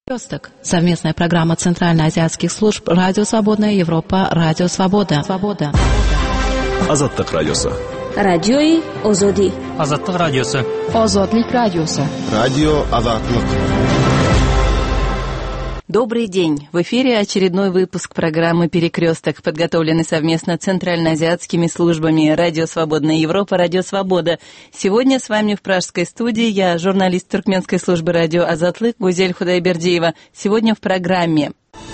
Перекресток. Совместная программа Центральноазиатских служб «Радио Свободная Европа», «Радио Свобода». Азаттык радиосы. Радиои Озоди. Азаттык радиосы. Озодлик радиосы. Радио Азаттык. Добрый день! В эфире очередной выпуск программы «Перекресток», подготовленный совместно центральноазиатскими службами «Радио Свободная Европа», «Радио Свобода». Сегодня с вами в пражской студии я, журналист туркменской службы «Радио Азатлык» Гузель Худайбердиева. Сегодня в программе.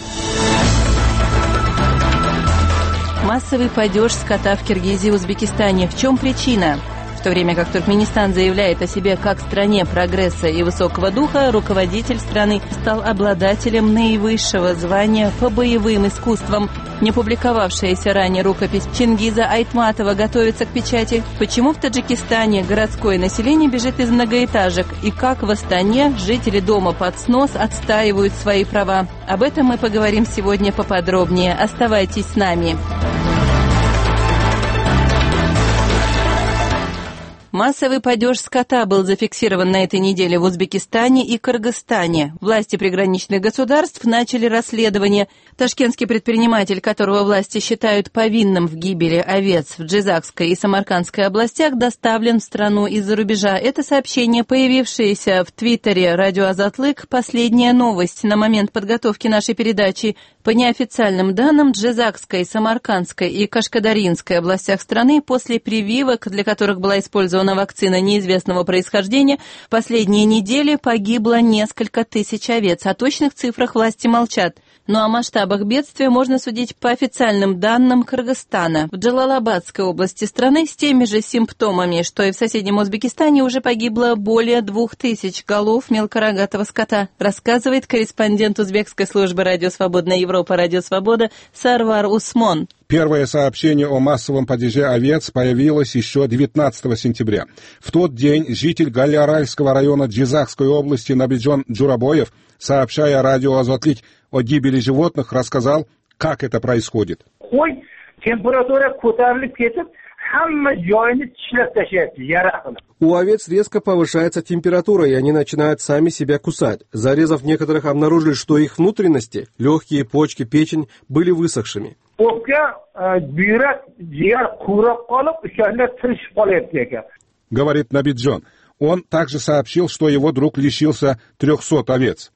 Массовый падеж скота в Киргизии и Узбекистане. В чем причина? В то время как Туркменистан заявляет о себе как стране прогресса и высокого духа, руководитель страны стал обладателем наивысшего звания по боевым искусствам. Не публиковавшаяся ранее рукопись Чингиза Айтматова готовится к печати. Почему в Таджикистане городское население бежит из многоэтажек? И как в Астане жители дома под снос отстаивают свои права? Об этом мы поговорим сегодня поподробнее. Оставайтесь с нами. Массовый падеж скота был зафиксирован на этой неделе в Узбекистане и Кыргызстане. Власти приграничных государств начали расследование. Ташкентский предприниматель, которого власти считают повинным в гибели овец в Джизакской и Самаркандской областях, доставлен в страну из-за рубежа. Это сообщение, появившееся в Твиттере «Радио Азатлык», последняя новость на момент подготовки нашей передачи. По неофициальным данным, Джизакской, Самаркандской и Кашкадаринской областях страны после прививок, для которых была использована вакцина неизвестного происхождения, в последние недели погибло несколько тысяч овец. О точных цифрах власти молчат. Но о масштабах бедствия можно судить по официальным данным Кыргызстана. В Джалалабадской области страны с теми же симптомами, что и в соседнем Узбекистане, уже погибло более 2000 голов мелкорогатого скота, рассказывает корреспондент узбекской службы «Радио Свободная Европа», «Радио Свобода» Сарвар Усмон. Первое сообщение о массовом падеже овец появилось еще 19 сентября. В тот день житель Галиаральского района Джизакской области Набиджон Джурабоев, сообщая радио Азатлык о гибели животных, рассказал, как это происходит. У овец резко повышается температура, и они начинают сами себя кусать. Зарезав некоторых, обнаружили, что их внутренности, легкие, почки, печень, были высохшими. Говорит Набиджон. Он также сообщил, что его друг лишился 300 овец.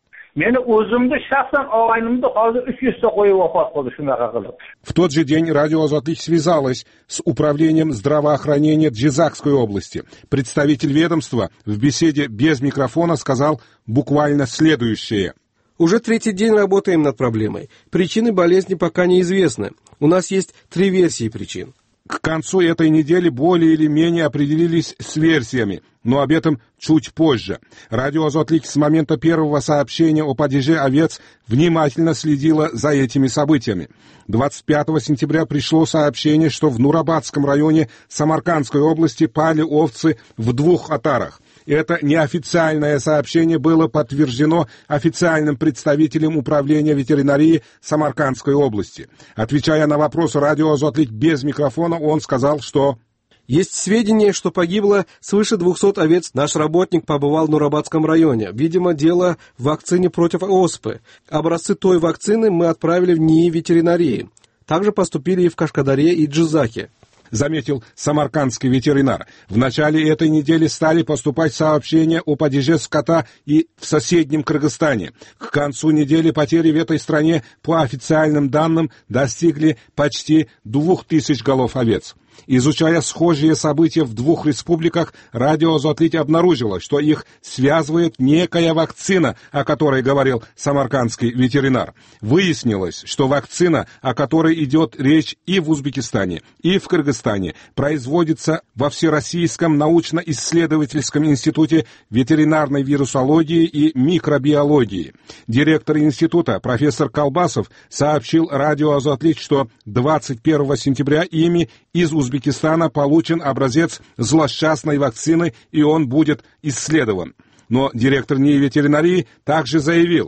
В тот же день радио Азатлык связалось с управлением здравоохранения Джизакской области. Представитель ведомства в беседе без микрофона сказал буквально следующее. Уже третий день работаем над проблемой. Причины болезни пока неизвестны. У нас есть 3 версии причин. К концу этой недели более или менее определились с версиями, но об этом чуть позже. Радио Азатлык с момента первого сообщения о падеже овец внимательно следило за этими событиями. 25 сентября пришло сообщение, что в Нурабадском районе Самаркандской области пали овцы в 2 отарах. Это неофициальное сообщение было подтверждено официальным представителем управления ветеринарии Самаркандской области. Отвечая на вопрос радио Азатлык без микрофона, он сказал, что... Есть сведения, что погибло свыше 200 овец. Наш работник побывал в Нурабадском районе. Видимо, дело в вакцине против оспы. Образцы той вакцины мы отправили в НИИ ветеринарии. Также поступили и в Кашкадаре и Джизаке. Заметил самаркандский ветеринар. В начале этой недели стали поступать сообщения о падеже скота и в соседнем Кыргызстане. К концу недели потери в этой стране, по официальным данным, достигли почти 2000 голов овец. Изучая схожие события в 2 республиках, радио Азатлык обнаружило, что их связывает некая вакцина, о которой говорил самаркандский ветеринар. Выяснилось, что вакцина, о которой идет речь и в Узбекистане, и в Кыргызстане, производится во Всероссийском научно-исследовательском институте ветеринарной вирусологии и микробиологии. Директор института, профессор Колбасов, сообщил радио Азатлык, что 21 сентября ими из Узбекистана получен образец злосчастной вакцины, и он будет исследован. Но директор НИИ ветеринарии также заявил.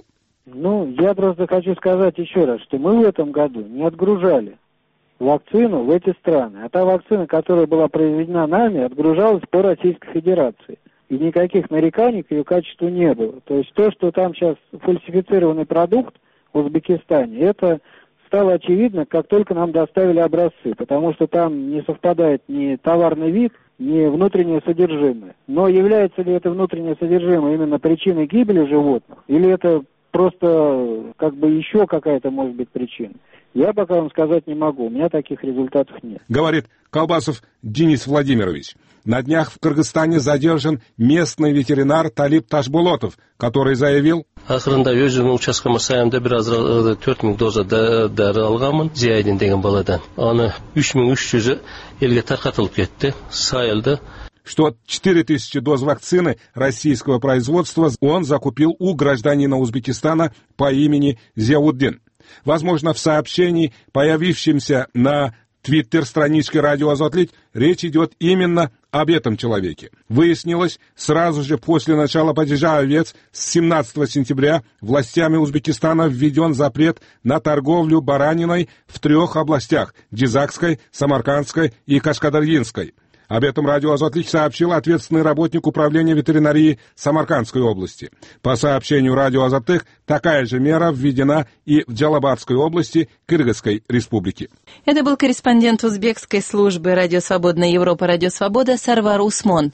Я просто хочу сказать еще раз, что мы в этом году не отгружали вакцину в эти страны. А та вакцина, которая была произведена нами, отгружалась по Российской Федерации. и никаких нареканий к ее качеству не было. То есть то, что там сейчас фальсифицированный продукт в Узбекистане, это стало очевидно, как только нам доставили образцы, потому что там не совпадает ни товарный вид, ни внутреннее содержимое. Но является ли это внутреннее содержимое именно причиной гибели животных, или это просто как бы еще какая-то может быть причина? Я пока вам сказать не могу, у меня таких результатов нет. Говорит Колбасов Денис Владимирович. На днях в Кыргызстане задержан местный ветеринар Талип Ташбулотов, который заявил: Ақырында өзімнің учаскама сайымда biraz 4000 доза дәрі алғанмын Зияйдин деген баладан. Аны 3300 елге тарқатылып кетті. Сайылды. Что 4000 доз вакцины российского производства он закупил у гражданина Узбекистана по имени Зияуддин. Возможно, в сообщении, появившемся на твиттер-страничке «Радио Азотлить», речь идет именно об этом человеке. Выяснилось, сразу же после начала падежа овец с 17 сентября властями Узбекистана введен запрет на торговлю бараниной в 3 областях – Джизакской, Самаркандской и Кашкадарьинской. Об этом радио «Азотлить» сообщил ответственный работник управления ветеринарии Самаркандской области. По сообщению радио «Азотлить», такая же мера введена и в Джалабадской области Кыргызской республики. Это был корреспондент узбекской службы «Радио Свободная Европа», «Радио Свобода» Сарвар Усмон.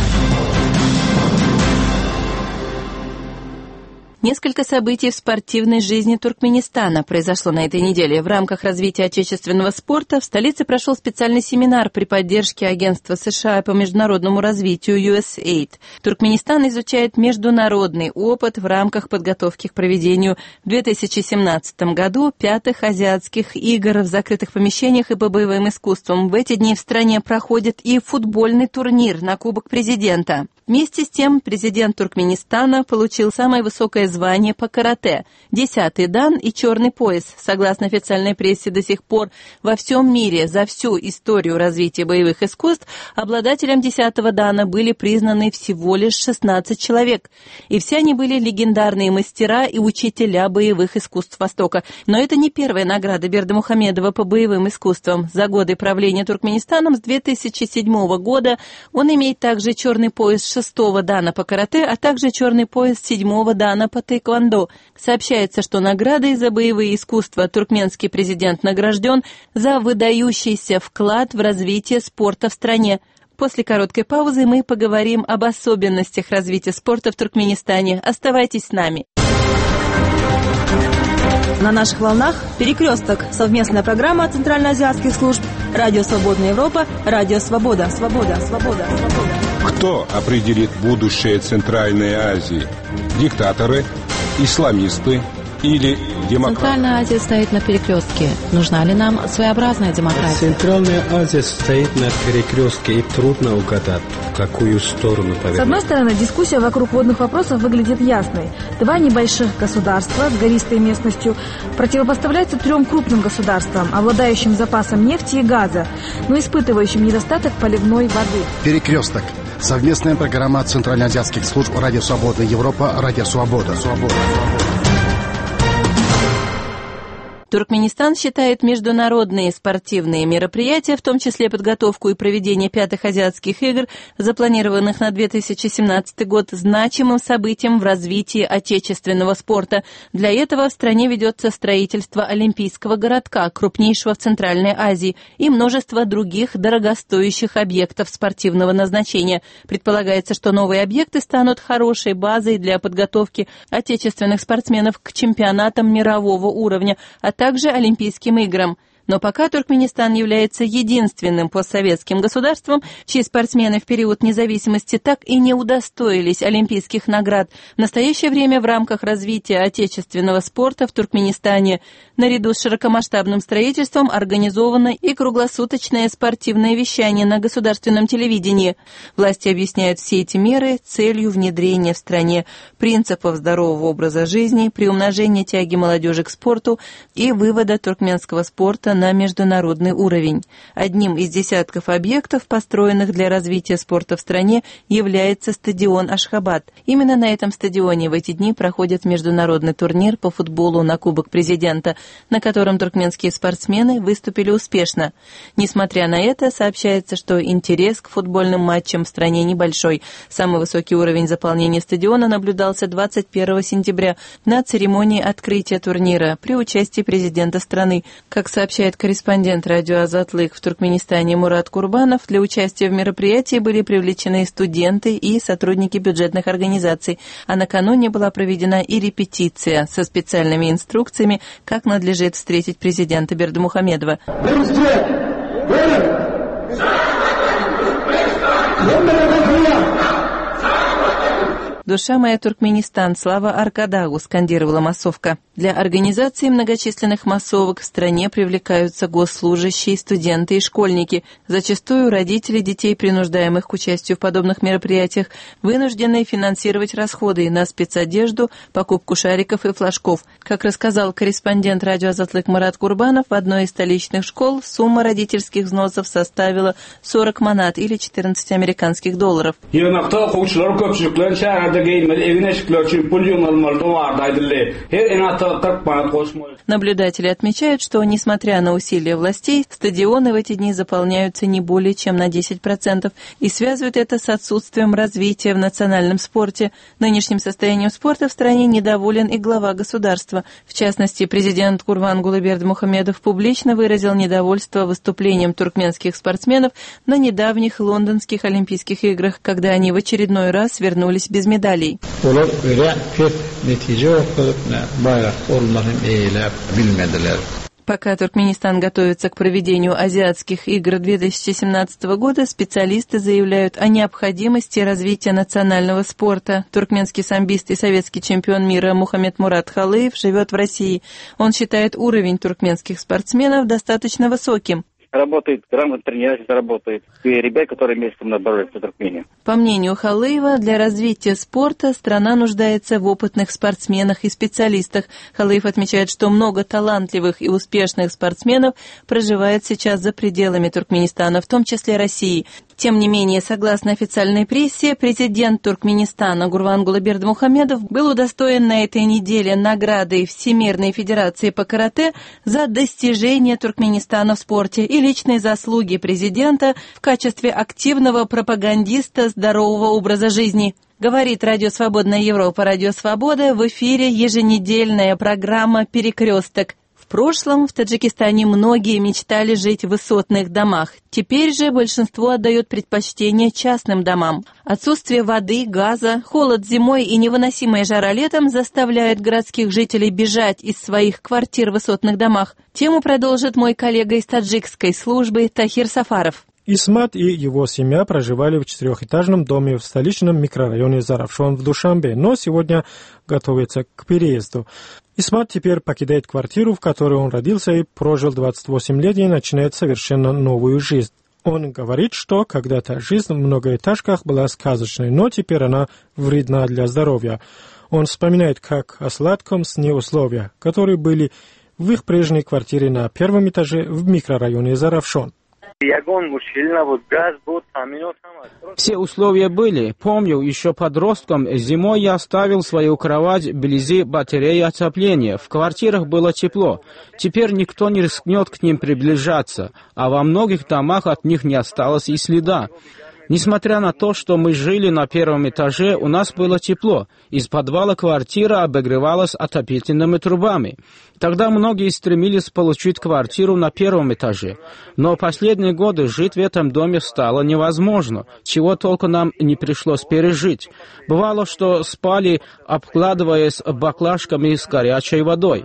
Несколько событий в спортивной жизни Туркменистана произошло на этой неделе. В рамках развития отечественного спорта в столице прошел специальный семинар при поддержке Агентства США по международному развитию USAID. Туркменистан изучает международный опыт в рамках подготовки к проведению в 2017 году 5-х азиатских игр в закрытых помещениях и по боевым искусствам. В эти дни в стране проходит и футбольный турнир на Кубок президента. Вместе с тем, президент Туркменистана получил самое высокое звание по карате – 10-й дан и черный пояс. Согласно официальной прессе, до сих пор во всем мире за всю историю развития боевых искусств обладателем 10-го дана были признаны всего лишь 16 человек. И все они были легендарные мастера и учителя боевых искусств Востока. Но это не первая награда Бердымухамедова по боевым искусствам. За годы правления Туркменистаном с 2007 года он имеет также черный пояс 6-го дана по карате, а также черный пояс 7-го дана по тэквондо. Сообщается, что наградой за боевые искусства туркменский президент награжден за выдающийся вклад в развитие спорта в стране. После короткой паузы мы поговорим об особенностях развития спорта в Туркменистане. Оставайтесь с нами. На наших волнах «Перекресток» — совместная программа центральноазиатских служб «Радио Свободная Европа», «Радио Свобода». Кто определит будущее Центральной Азии? Диктаторы, исламисты или демократы? Центральная Азия стоит на перекрестке. Нужна ли нам своеобразная демократия? Центральная Азия стоит на перекрестке, и трудно угадать, в какую сторону повернуть. С одной стороны, дискуссия вокруг водных вопросов выглядит ясной. 2 небольших государства с гористой местностью противопоставляются 3 крупным государствам, обладающим запасом нефти и газа, но испытывающим недостаток поливной воды. Перекресток. Совместная программа центральноазиатских служб «Радио Свободная Европа», «Радио Свобода». Туркменистан считает международные спортивные мероприятия, в том числе подготовку и проведение 5-х азиатских игр, запланированных на 2017 год, значимым событием в развитии отечественного спорта. Для этого в стране ведется строительство Олимпийского городка, крупнейшего в Центральной Азии, и множество других дорогостоящих объектов спортивного назначения. Предполагается, что новые объекты станут хорошей базой для подготовки отечественных спортсменов к чемпионатам мирового уровня, а также Олимпийским играм. Но пока Туркменистан является единственным постсоветским государством, чьи спортсмены в период независимости так и не удостоились олимпийских наград. В настоящее время в рамках развития отечественного спорта в Туркменистане наряду с широкомасштабным строительством организовано и круглосуточное спортивное вещание на государственном телевидении. Власти объясняют все эти меры целью внедрения в стране принципов здорового образа жизни, приумножения тяги молодежи к спорту и вывода туркменского спорта на международный уровень. Одним из десятков объектов, построенных для развития спорта в стране, является стадион Ашхабад. Именно на этом стадионе в эти дни проходит международный турнир по футболу на Кубок Президента, на котором туркменские спортсмены выступили успешно. Несмотря на это, сообщается, что интерес к футбольным матчам в стране небольшой. Самый высокий уровень заполнения стадиона наблюдался 21 сентября на церемонии открытия турнира при участии президента страны. Как сообщает корреспондент радио «Азатлык» в Туркменистане Мурат Курбанов, для участия в мероприятии были привлечены студенты и сотрудники бюджетных организаций, а накануне была проведена и репетиция со специальными инструкциями, как надлежит встретить президента Бердымухамедова. «Душа моя, Туркменистан, слава Аркадагу!» скандировала массовка. Для организации многочисленных массовок в стране привлекаются госслужащие, студенты и школьники. Зачастую родители детей, принуждаемых к участию в подобных мероприятиях, вынуждены финансировать расходы на спецодежду, покупку шариков и флажков. Как рассказал корреспондент радио «Азатлык» Мурат Курбанов, в одной из столичных школ сумма родительских взносов составила 40 манат или 14 американских долларов. Наблюдатели отмечают, что, несмотря на усилия властей, стадионы в эти дни заполняются не более чем на 10% и связывают это с отсутствием развития в национальном спорте. Нынешним состоянием спорта в стране недоволен и глава государства. В частности, президент Курбангулы Бердымухамедов публично выразил недовольство выступлением туркменских спортсменов на недавних лондонских Олимпийских играх, когда они в очередной раз вернулись без медалей. Пока Туркменистан готовится к проведению Азиатских игр 2017 года, специалисты заявляют о необходимости развития национального спорта. Туркменский самбист и советский чемпион мира Мухаммед Мурат Халыев живет в России. Он считает уровень туркменских спортсменов достаточно высоким. Работает, грамотно тренируется, работает. И ребят, которые месяцем набираются в Туркмении. По мнению Халыева, для развития спорта страна нуждается в опытных спортсменах и специалистах. Халыев отмечает, что много талантливых и успешных спортсменов проживает сейчас за пределами Туркменистана, в том числе России. Тем не менее, согласно официальной прессе, президент Туркменистана Гурбангулы Бердымухамедов был удостоен на этой неделе награды Всемирной Федерации по карате за достижения Туркменистана в спорте и личные заслуги президента в качестве активного пропагандиста здорового образа жизни. Говорит Радио Свободная Европа, Радио Свобода, в эфире еженедельная программа «Перекресток». В прошлом в Таджикистане многие мечтали жить в высотных домах. Теперь же большинство отдает предпочтение частным домам. Отсутствие воды, газа, холод зимой и невыносимая жара летом заставляют городских жителей бежать из своих квартир в высотных домах. Тему продолжит мой коллега из таджикской службы Тахир Сафаров. Исмат и его семья проживали в 4-этажном доме в столичном микрорайоне Заравшон в Душанбе, но сегодня готовится к переезду. Исмат теперь покидает квартиру, в которой он родился и прожил 28 лет, и начинает совершенно новую жизнь. Он говорит, что когда-то жизнь в многоэтажках была сказочной, но теперь она вредна для здоровья. Он вспоминает как о сладком сне условия, которые были в их прежней квартире на первом этаже в микрорайоне Заравшон. Все условия были. Помню, еще подростком зимой я оставил свою кровать вблизи батареи отопления. В квартирах было тепло. Теперь никто не рискнет к ним приближаться, а во многих домах от них не осталось и следа. Несмотря на то, что мы жили на первом этаже, у нас было тепло. Из подвала квартира обогревалась отопительными трубами. Тогда многие стремились получить квартиру на первом этаже. Но последние годы жить в этом доме стало невозможно, чего только нам не пришлось пережить. Бывало, что спали, обкладываясь баклажками с горячей водой.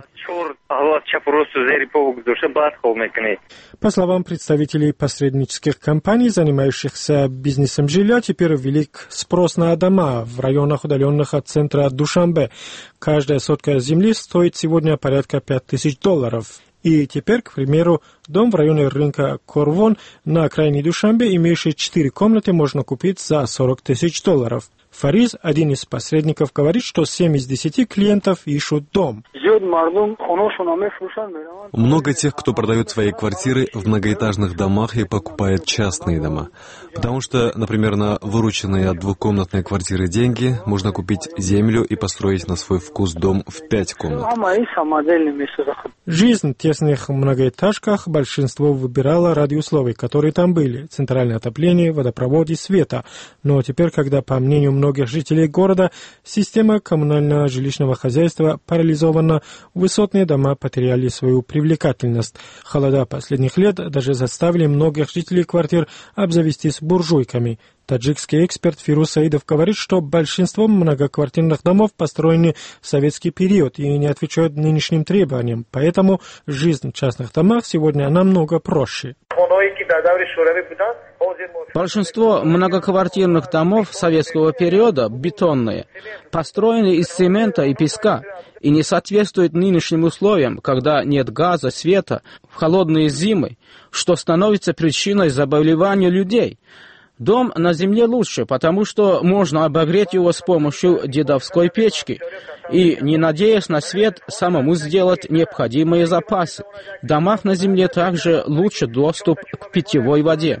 По словам представителей посреднических компаний, занимающихся бизнесом жилья, теперь велик спрос на дома в районах, удаленных от центра Душанбе. Каждая сотка земли стоит сегодня порядка $5000. И теперь, к примеру, дом в районе рынка Корвон на окраине Душанбе, имеющий 4 комнаты, можно купить за $40 000. Фариз, один из посредников, говорит, что 7 из 10 клиентов ищут дом. Много тех, кто продает свои квартиры в многоэтажных домах и покупает частные дома. Потому что, например, на вырученные от двухкомнатной квартиры деньги можно купить землю и построить на свой вкус дом в 5 комнат. Жизнь в тесных многоэтажках большинство выбирало ради условий, которые там были. Центральное отопление, водопровод и света. Но теперь, когда, по мнению многих жителей города, система коммунального жилищного хозяйства парализована, высотные дома потеряли свою привлекательность. Холода последних лет даже заставили многих жителей квартир обзавестись буржуйками. Таджикский эксперт Фируз Саидов говорит, что большинство многоквартирных домов построены в советский период и не отвечают нынешним требованиям. Поэтому жизнь в частных домах сегодня намного проще. Большинство многоквартирных домов советского периода бетонные, построены из цемента и песка и не соответствуют нынешним условиям, когда нет газа, света, в холодные зимы, что становится причиной заболевания людей. Дом на земле лучше, потому что можно обогреть его с помощью дедовской печки и, не надеясь на свет, самому сделать необходимые запасы. В домах на земле также лучше доступ к питьевой воде.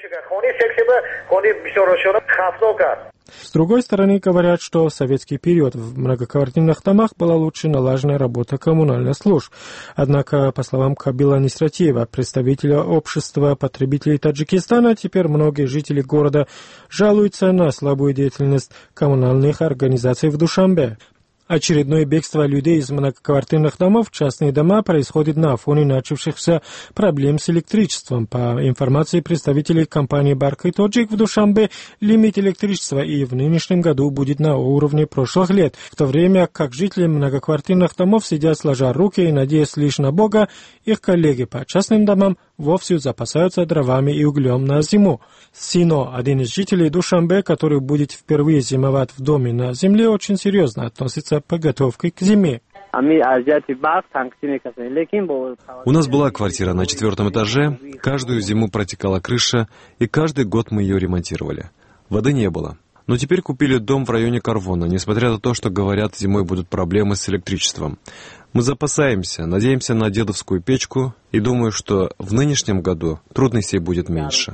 С другой стороны, говорят, что в советский период в многоквартирных домах была лучше налажена работа коммунальных служб. Однако, по словам Кабила Нисратиева, представителя общества потребителей Таджикистана, теперь многие жители города жалуются на слабую деятельность коммунальных организаций в Душанбе. Очередное бегство людей из многоквартирных домов в частные дома происходит на фоне начавшихся проблем с электричеством. По информации представителей компании «Барк и Тоджик» в Душанбе, лимит электричества и в нынешнем году будет на уровне прошлых лет, в то время как жители многоквартирных домов сидят сложа руки и надеясь лишь на Бога, их коллеги по частным домам вовсю запасаются дровами и углем на зиму. Сино, один из жителей Душанбе, который будет впервые зимовать в доме на земле, очень серьезно относится к подготовке к зиме. У нас была квартира на 4-м этаже, каждую зиму протекала крыша, и каждый год мы ее ремонтировали. Воды не было. Но теперь купили дом в районе Карвона, несмотря на то, что, говорят, зимой будут проблемы с электричеством. Мы запасаемся, надеемся на дедовскую печку, и думаю, что в нынешнем году трудностей будет меньше.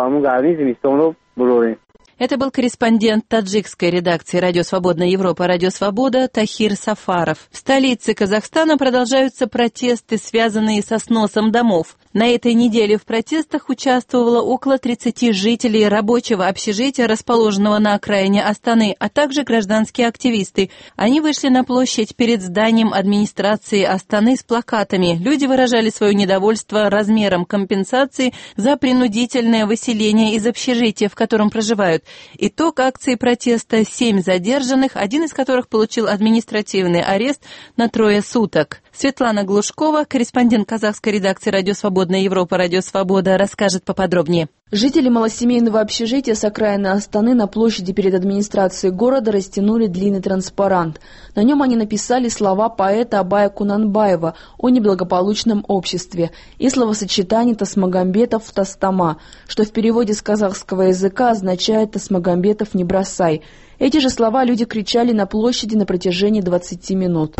Это был корреспондент таджикской редакции «Радио Свободная Европа», «Радио Свобода» Тахир Сафаров. В столице Казахстана продолжаются протесты, связанные со сносом домов. На этой неделе в протестах участвовало около 30 жителей рабочего общежития, расположенного на окраине Астаны, а также гражданские активисты. Они вышли на площадь перед зданием администрации Астаны с плакатами. Люди выражали свое недовольство размером компенсации за принудительное выселение из общежития, в котором проживают. Итог акции протеста: 7 задержанных, один из которых получил административный арест на 3 суток. Светлана Глушкова, корреспондент казахской редакции «Радио Свободная Европа», «Радио Свобода», расскажет поподробнее. Жители малосемейного общежития с окраины Астаны на площади перед администрацией города растянули длинный транспарант. На нем они написали слова поэта Абая Кунанбаева о неблагополучном обществе и словосочетание «Тасмагамбетов в Тастама», что в переводе с казахского языка означает «Тасмагамбетов не бросай». Эти же слова люди кричали на площади на протяжении 20 минут.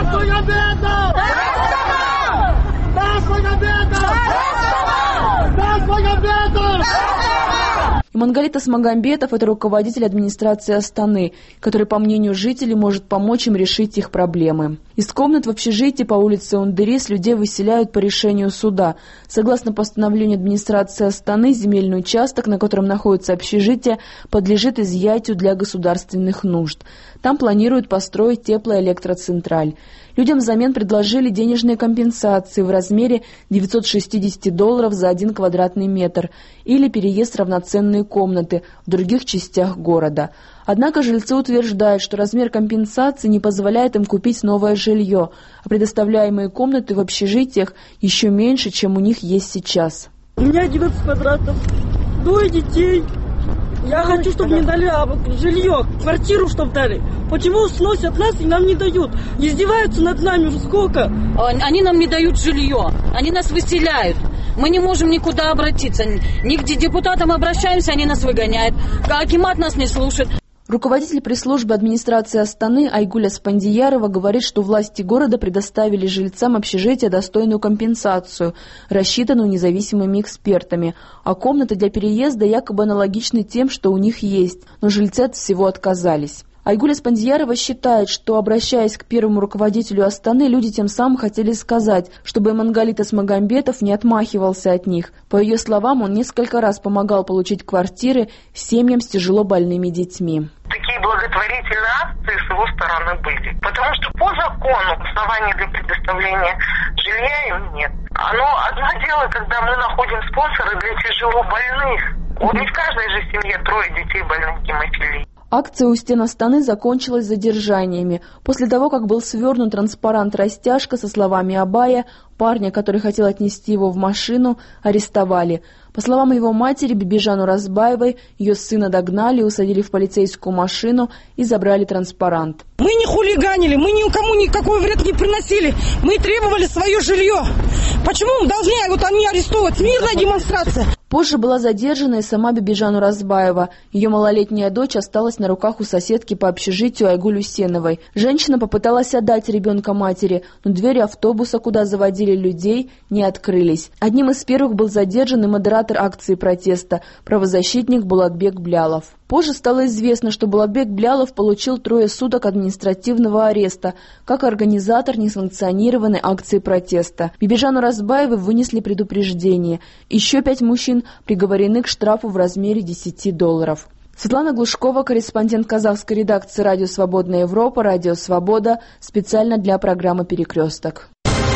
Имангалит Тасмагамбетов – это руководитель администрации Астаны, который, по мнению жителей, может помочь им решить их проблемы. Из комнат в общежитии по улице Ундерис людей выселяют по решению суда. Согласно постановлению администрации Астаны, земельный участок, на котором находится общежитие, подлежит изъятию для государственных нужд. Там планируют построить теплоэлектроцентраль. Людям взамен предложили денежные компенсации в размере $960 за 1 квадратный метр или переезд в равноценные комнаты в других частях города. Однако жильцы утверждают, что размер компенсации не позволяет им купить новое жилье, а предоставляемые комнаты в общежитиях еще меньше, чем у них есть сейчас. У меня 11 квадратов, 2 детей. Я хочу, чтобы мне дали жилье, квартиру, чтобы дали. Почему сносят нас и нам не дают? Издеваются над нами уже сколько? Они нам не дают жилье, они нас выселяют. Мы не можем никуда обратиться. Ни к депутатам обращаемся, они нас выгоняют. Акимат нас не слушает. Руководитель пресс-службы администрации Астаны Айгуля Спандиярова говорит, что власти города предоставили жильцам общежития достойную компенсацию, рассчитанную независимыми экспертами, а комнаты для переезда якобы аналогичны тем, что у них есть, но жильцы от всего отказались. Айгуля Спандиярова считает, что, обращаясь к первому руководителю Астаны, люди тем самым хотели сказать, чтобы Эмангалит Эсмагамбетов не отмахивался от них. По ее словам, он несколько раз помогал получить квартиры семьям с тяжело больными детьми. Такие благотворительные акции с его стороны были. Потому что по закону оснований для предоставления жилья им нет. Одно дело, когда мы находим спонсоры для тяжело больных. Вот ведь в каждой же семье 3 детей больных гемофилией. Акция у стен Астаны закончилась задержаниями. После того, как был свернут транспарант-растяжка со словами Абая, парня, который хотел отнести его в машину, арестовали. По словам его матери Бибижану Разбаевой, ее сына догнали, усадили в полицейскую машину и забрали транспарант. Мы не хулиганили, мы никому никакой вред не приносили. Мы требовали свое жилье. Почему мы должны они арестовывать? Мирная демонстрация. Позже была задержана и сама Бибижану Разбаева. Ее малолетняя дочь осталась на руках у соседки по общежитию Айгуль Усеновой. Женщина попыталась отдать ребенка матери, но двери автобуса, куда заводили людей, не открылись. Одним из первых был задержан и модератор акции протеста, правозащитник Булатбек Блялов. Позже стало известно, что Булатбек Блялов получил 3 суток административного ареста, как организатор несанкционированной акции протеста. Бибижану Разбаевой вынесли предупреждение. Еще 5 мужчин приговорены к штрафу в размере $10. Светлана Глушкова, корреспондент казахской редакции «Радио Свободная Европа», «Радио Свобода», специально для программы «Перекресток».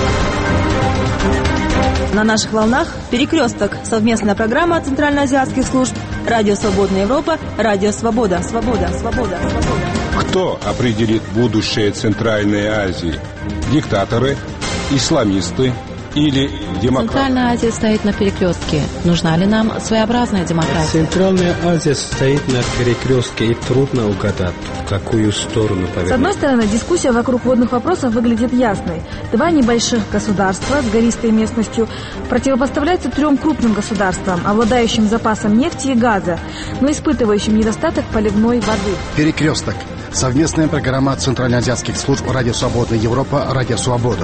На наших волнах «Перекресток» — совместная программа центральноазиатских служб «Радио Свободная Европа», «Радио Свобода». Свобода, свобода, свобода. Кто определит будущее Центральной Азии? Диктаторы, исламисты или демократы? Центральная Азия стоит на перекрестке. Нужна ли нам своеобразная демократия? Центральная Азия стоит на перекрестке, и трудно угадать, в какую сторону повернуть. С одной стороны, дискуссия вокруг водных вопросов выглядит ясной. 2 небольших государства с гористой местностью противопоставляются 3 крупным государствам, обладающим запасом нефти и газа, но испытывающим недостаток поливной воды. Перекресток. Совместная программа центральноазиатских служб «Радио Свободная Европа», «Радио Свобода».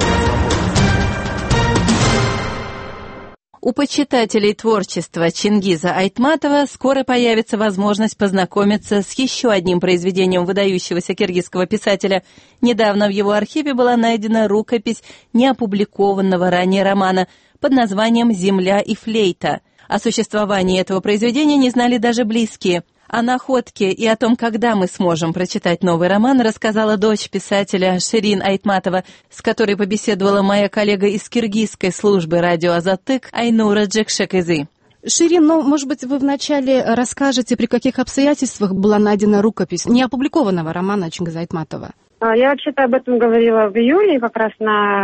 У почитателей творчества Чингиза Айтматова скоро появится возможность познакомиться с еще одним произведением выдающегося киргизского писателя. Недавно в его архиве была найдена рукопись неопубликованного ранее романа под названием «Земля и флейта». О существовании этого произведения не знали даже близкие. О находке и о том, когда мы сможем прочитать новый роман, рассказала дочь писателя Ширин Айтматова, с которой побеседовала моя коллега из киргизской службы «Радио Азаттык» Айнура Джекшекизы. Ширин, может быть, вы вначале расскажете, при каких обстоятельствах была найдена рукопись неопубликованного романа Чингиза Айтматова? Я вообще-то об этом говорила в июле, как раз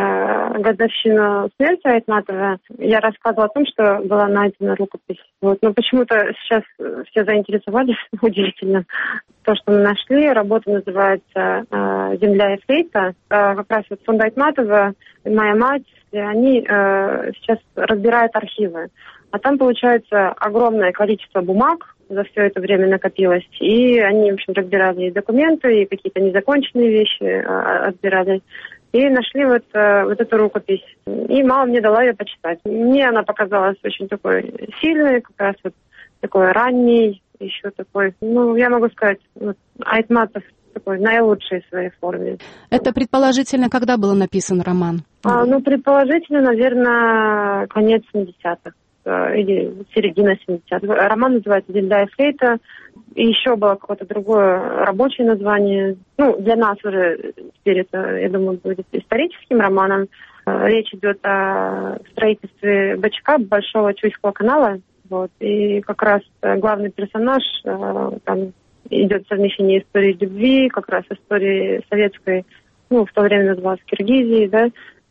на годовщину смерти Айтматова. Я рассказывала о том, что была найдена рукопись. Но почему-то сейчас все заинтересовались, удивительно. То, что мы нашли, работа называется «Земля и флейта». Как раз фонд Айтматова, моя мать, они сейчас разбирают архивы. А там, получается, огромное количество бумаг за все это время накопилось. И они, в общем, разбирали и документы, и какие-то незаконченные вещи разбирали. И нашли вот эту рукопись. И мама мне дала ее почитать. Мне она показалась очень такой сильной, как раз вот такой ранний, еще такой, я могу сказать, Айтматов такой наилучшей своей форме. Это предположительно, когда был написан роман? Предположительно, наверное, конец 70-х. Или середина 70-х. Роман называется «Земля и флейта». И еще было какое-то другое рабочее название. Для нас уже теперь это, я думаю, будет историческим романом. Речь идет о строительстве БЧК, Большого Чуйского канала. И как раз главный персонаж, там идет совмещение истории любви, как раз истории советской, в то время называлась Киргизией, да.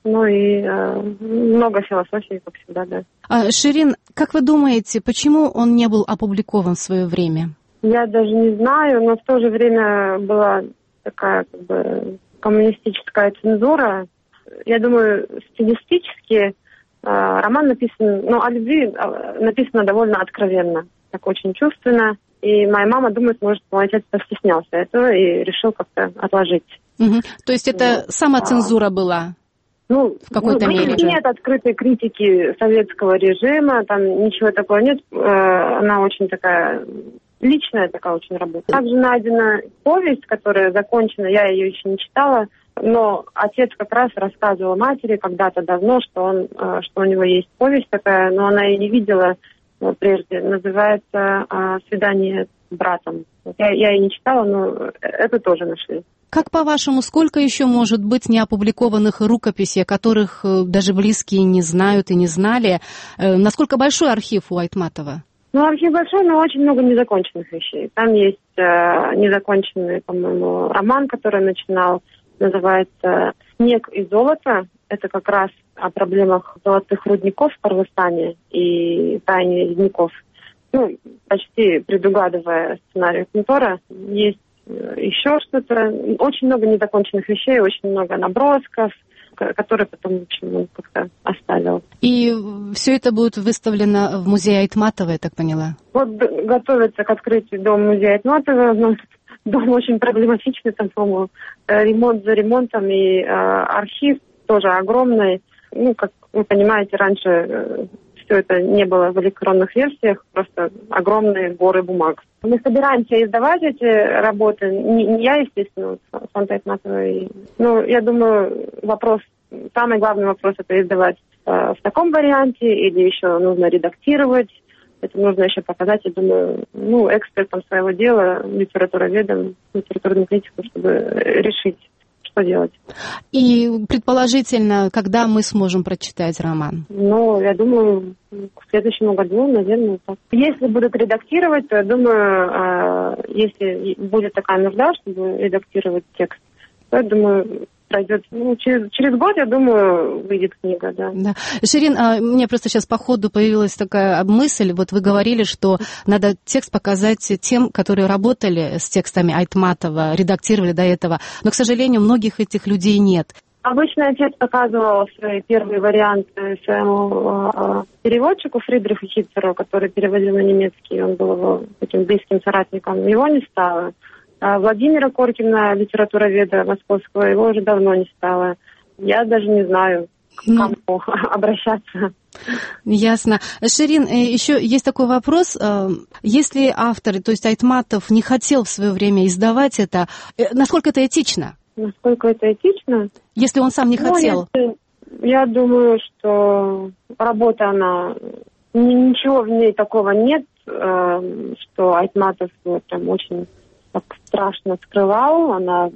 И много философии, как всегда, да. Ширин, как вы думаете, почему он не был опубликован в свое время? Я даже не знаю, но в то же время была такая коммунистическая цензура. Я думаю, стилистически роман написан, о любви написано довольно откровенно, так очень чувственно. И моя мама думает, может, мой отец постеснялся этого и решил как-то отложить. То есть это самоцензура была? Ну, в какой-то мере. Нет открытой критики советского режима, там ничего такого нет. Она очень такая личная такая очень работа. Также найдена повесть, которая закончена, я ее еще не читала, но отец как раз рассказывал матери когда-то давно, что у него есть повесть такая, но она ее не видела прежде. Называется «Свидание с братом». Я ее не читала, но это тоже нашли. Как, по-вашему, сколько еще может быть неопубликованных рукописей, о которых даже близкие не знают и не знали? Насколько большой архив у Айтматова? Ну, архив большой, но очень много незаконченных вещей. Там есть незаконченный, по-моему, роман, который начинал, называется «Снег и золото». Это как раз о проблемах золотых рудников в Кыргызстане и тайне ледников. Ну, почти предугадывая сценарий Кнутора, есть еще что-то. Очень много незаконченных вещей, очень много набросков, которые потом, в общем, он как-то оставил. И все это будет выставлено в музее Айтматова, я так поняла? Вот готовится к открытию дом музея Айтматова. Но дом очень проблематичный, там, по-моему, ремонт за ремонтом, и архив тоже огромный. Ну, как вы понимаете, раньше все это не было в электронных версиях, просто огромные горы бумаг. Мы собираемся издавать эти работы, не я, естественно, фонд Айтматова. Ну, я думаю, самый главный вопрос — это издавать в таком варианте, или еще нужно редактировать. Это нужно еще показать, я думаю, экспертам своего дела, литературоведам, литературным критикам, чтобы решить, что делать. И, предположительно, когда мы сможем прочитать роман? Ну, я думаю, к следующему году, наверное, так. Если будут редактировать, то, я думаю, если будет такая нужда, чтобы редактировать текст, то, я думаю, пройдет, через год, я думаю, выйдет книга, да. Ширин, мне просто сейчас по ходу появилась такая мысль, вот вы говорили, что надо текст показать тем, которые работали с текстами Айтматова, редактировали до этого, но, к сожалению, многих этих людей нет. Обычно отец показывал свои первые варианты своему переводчику Фридриху Хитцеру, который переводил на немецкий, он был его таким близким соратником, его не стало. Владимира Коркина, литературоведа московского, его уже давно не стало. Я даже не знаю, к кому обращаться. Ясно. Ширин, еще есть такой вопрос. Если автор, то есть Айтматов, не хотел в свое время издавать это, насколько это этично? Насколько это этично? Если он сам не хотел. Я думаю, что работа, она... Ничего в ней такого нет, что Айтматов там очень... так страшно скрывал,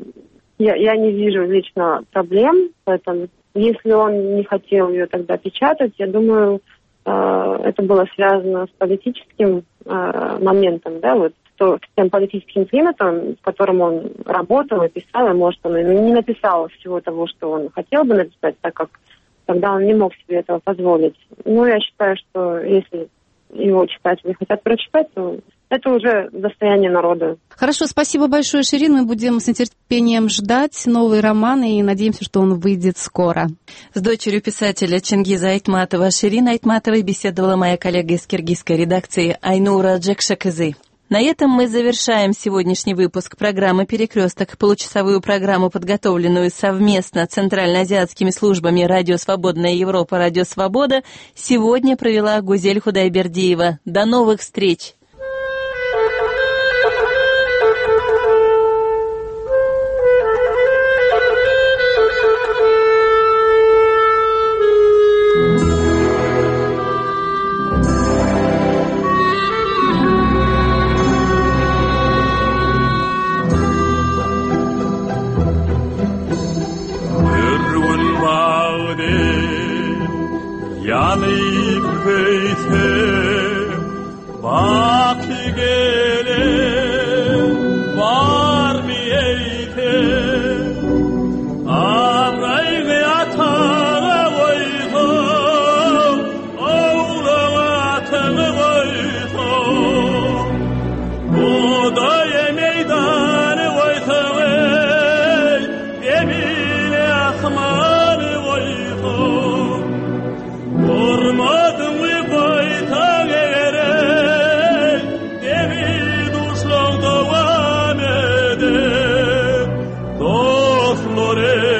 я не вижу лично проблем, поэтому если он не хотел ее тогда печатать, я думаю, это было связано с политическим моментом, да, вот с тем политическим климатом, в котором он работал и писал, и, может, он не написал всего того, что он хотел бы написать, так как тогда он не мог себе этого позволить. Но я считаю, что если его читатели хотят прочитать, то это уже достояние народа. Хорошо, спасибо большое, Ширин. Мы будем с нетерпением ждать новый роман и надеемся, что он выйдет скоро. С дочерью писателя Чингиза Айтматова Ширин Айтматовой беседовала моя коллега из киргизской редакции Айнура Джекшакызы. На этом мы завершаем сегодняшний выпуск программы «Перекресток». Получасовую программу, подготовленную совместно центральноазиатскими службами «Радио Свободная Европа», «Радио Свобода», сегодня провела Гузель Худайбердиева. До новых встреч! Durmadın mı baytağı dolore